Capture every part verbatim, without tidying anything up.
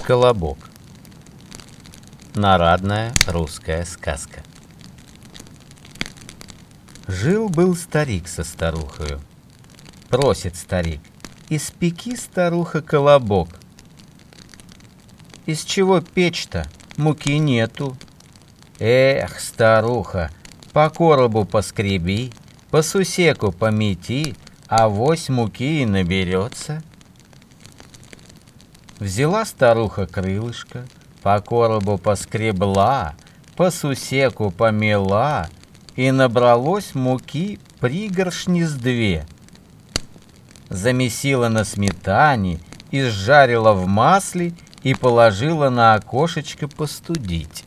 Колобок. Народная русская сказка. Жил-был старик со старухою. Просит старик: испеки, старуха, колобок. Из чего печь-то? Муки нету. Эх, старуха, по коробу поскреби, по сусеку помети, авось муки и наберется. Взяла старуха крылышко, по коробу поскребла, по сусеку помела, и набралось муки пригоршни с две. Замесила на сметане, изжарила в масле и положила на окошечко постудить.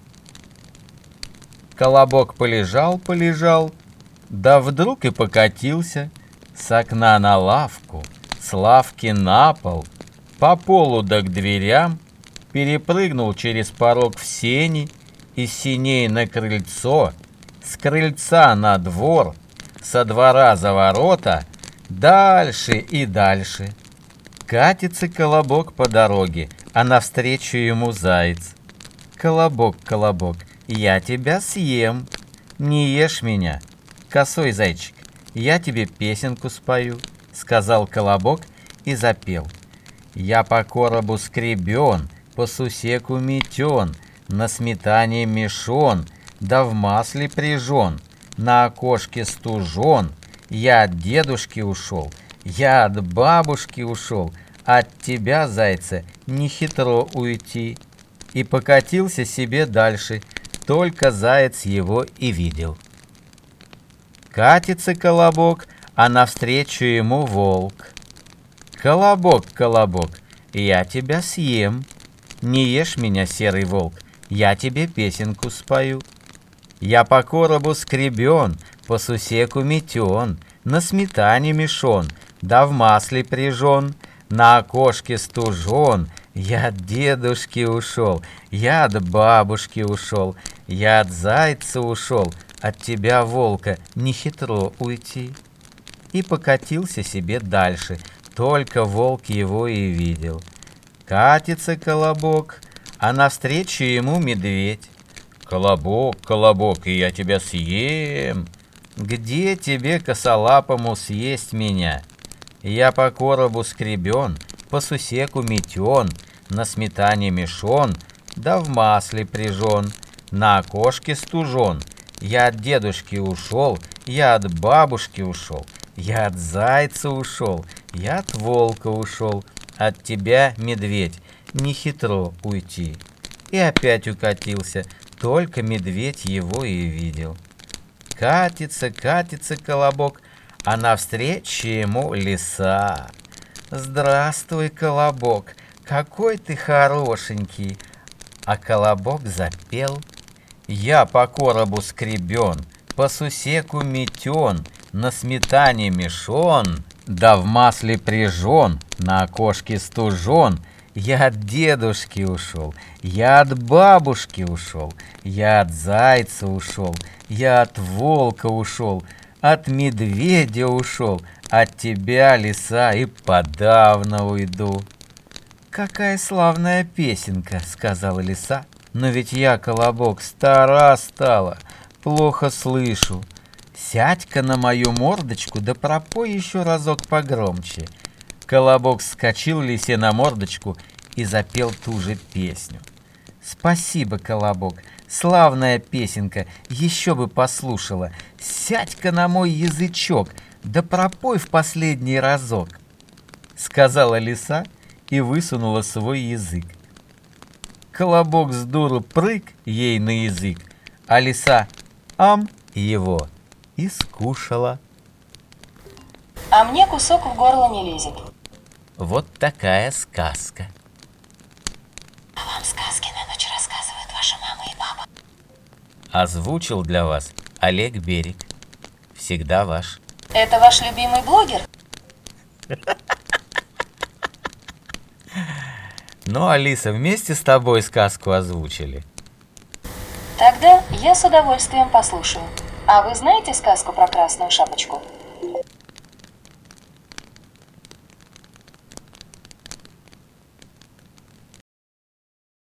Колобок полежал-полежал, да вдруг и покатился с окна на лавку, с лавки на пол, по полу да к дверям, перепрыгнул через порог в сени, из сеней на крыльцо, с крыльца на двор, со двора за ворота, дальше и дальше. Катится колобок по дороге, а навстречу ему заяц. «Колобок, колобок, я тебя съем, не ешь меня. Косой зайчик, я тебе песенку спою», — сказал колобок и запел. «Я по коробу скребен, по сусеку метен, на сметане мешон, да в масле прижен, на окошке стужен. Я от дедушки ушел, я от бабушки ушел, от тебя, зайца, не хитро уйти». И покатился себе дальше, только заяц его и видел. Катится колобок, а навстречу ему волк. «Колобок, колобок, я тебя съем, не ешь меня, серый волк, я тебе песенку спою. Я по коробу скребен, по сусеку метен, на сметане мешон, да в масле прижен, на окошке стужен. Я от дедушки ушел, я от бабушки ушел, я от зайца ушел, от тебя, волка, не хитро уйти». И покатился себе дальше, только волк его и видел. Катится колобок, а навстречу ему медведь. «Колобок, колобок, и я тебя съем». «Где тебе, косолапому, съесть меня? Я по коробу скребен, по сусеку метен, на сметане мешон, да в масле прижен, на окошке стужен. Я от дедушки ушел, я от бабушки ушел, я от зайца ушел, я от волка ушел, от тебя, медведь, не хитро уйти». И опять укатился, только медведь его и видел. Катится, катится колобок, а навстречу ему лиса. «Здравствуй, колобок, какой ты хорошенький!» А колобок запел: «Я по коробу скребен, по сусеку метен, на сметане мешон, да в масле прижен, на окошке стужен. Я от дедушки ушел, я от бабушки ушел, я от зайца ушел, я от волка ушел, от медведя ушел, от тебя, лиса, и подавно уйду». «Какая славная песенка», — сказала лиса. «Но ведь я, колобок, стара стала, плохо слышу. Сядь-ка на мою мордочку, да пропой еще разок погромче». Колобок вскочил лисе на мордочку и запел ту же песню. «Спасибо, колобок, славная песенка, еще бы послушала. Сядь-ка на мой язычок, да пропой в последний разок», — сказала лиса и высунула свой язык. Колобок с дуру прыг ей на язык, а лиса ам его и скушала. А мне кусок в горло не лезет. Вот такая сказка. А вам сказки на ночь рассказывают ваша мама и папа. Озвучил для вас Олег Берег. Всегда ваш. Это ваш любимый блогер? Ну, Алиса, вместе с тобой сказку озвучили. Тогда я с удовольствием послушаю. А вы знаете сказку про Красную Шапочку?